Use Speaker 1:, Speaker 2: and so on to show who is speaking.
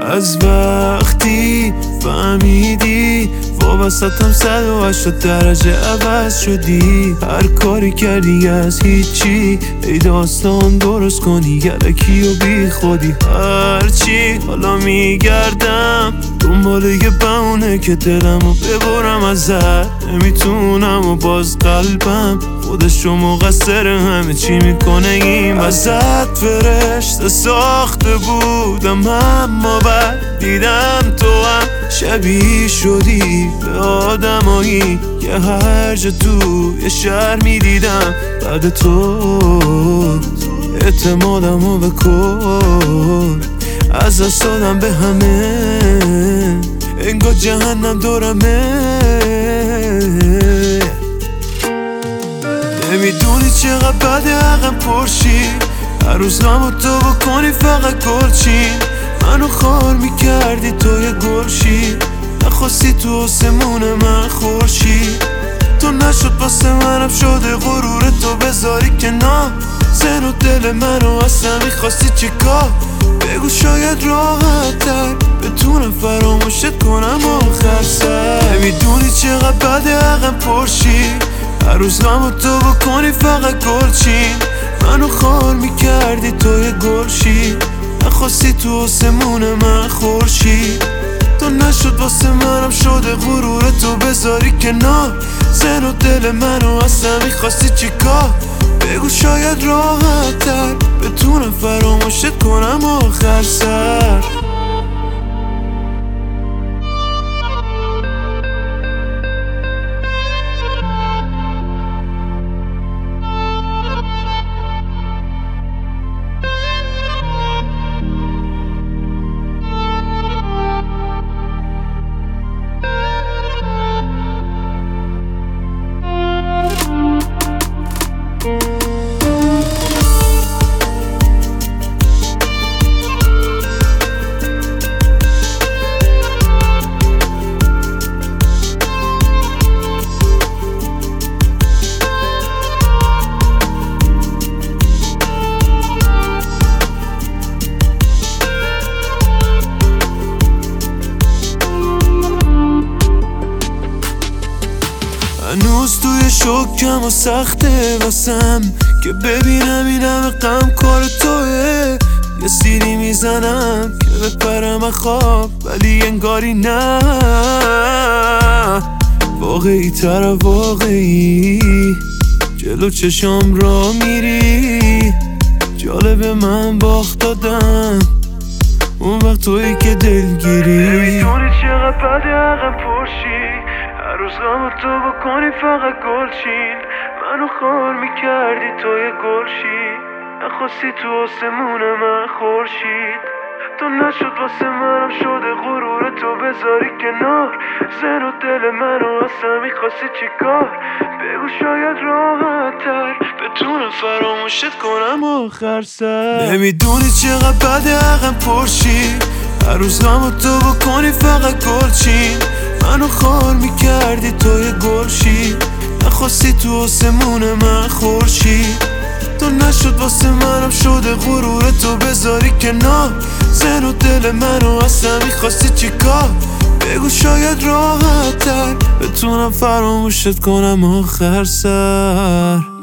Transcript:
Speaker 1: از وقتی فهمیدی وابستم 180 درجه عوض شدی. هر کاری کردی از هیچی، ای داستان درست کنی یلکی و بی خودی. هرچی حالا میگردم دنبال یه بهونه که دلمو ببرم ازت، نمیتونم و باز قلبم خودشو مقصر همه چی میکنه. این ازت فرشته ساخته بودم، اما بعد دیدم تو هم شبیه شدی به آدمایی که هر جا تو یه شهر میدیدم. بعد تو اعتمادمو بکن، از دست دادم به همه، انگار جهنم دورمه. نمیدونی چقدر بده حقم پرشی، هر روز نامو تو بکنی فقط گلچین. منو خار میکردی تو یه گلشی، نخواستی تو آسمون من خورشی. تو نشد واسه منم شده غرور تو بذاری کنار. زن و دل منو اصلا میخواستی چیکار؟ بگو شاید راحت تر بتونم فراموشت کنم آخر سر. نمیدونی چقدر بده حقم پرشی، هر روز نامو تو بکنی فقط گلچین. منو خار میکردی تو یه گلشی، نخواستی تو آسمون من خورشی. تو نشد واسه منم شده غرور تو بذاری کنار. زن و دل منو اصلا میخواستی چیکار؟ بگو شاید راحت تر بتونم فراموشت کنم آخر سر. هنوز توی شکم و سخته واسم که ببینم این همه غم کار توه. یه سیری میزنم که بپرم خواب ولی انگاری نه، واقعی تر واقعی جلو چشام را میری. جالب من باخت دادم اون وقت تویی که دلگیری.
Speaker 2: نمیدونی چقدر بده حقم پرشی، هر روز نامو تو بکنی فقط گلچین. منو خار میکردی تو یه گلشی، نخواستی تو آسمون من خورشید. تو نشد واسه منم شده غرور تو بذاری کنار. زن و دل منو اصلا میخواستی چیکار؟ بگو شاید راحت تر بتونم فراموشت کنم آخر سر.
Speaker 1: نمیدونی چقدر بده حقم پرشی، هر روز نامو تو بکنی فقط گلچین. منو خار میکردی تو یه گلشی، نخواستی تو آسمون من خورشی. تو نشد واسه منم شده غرور تو بذاری کنار. زن و دل منو اصلا میخواستی چیکار؟ بگو شاید راحت تر بتونم فراموشت کنم آخر سر.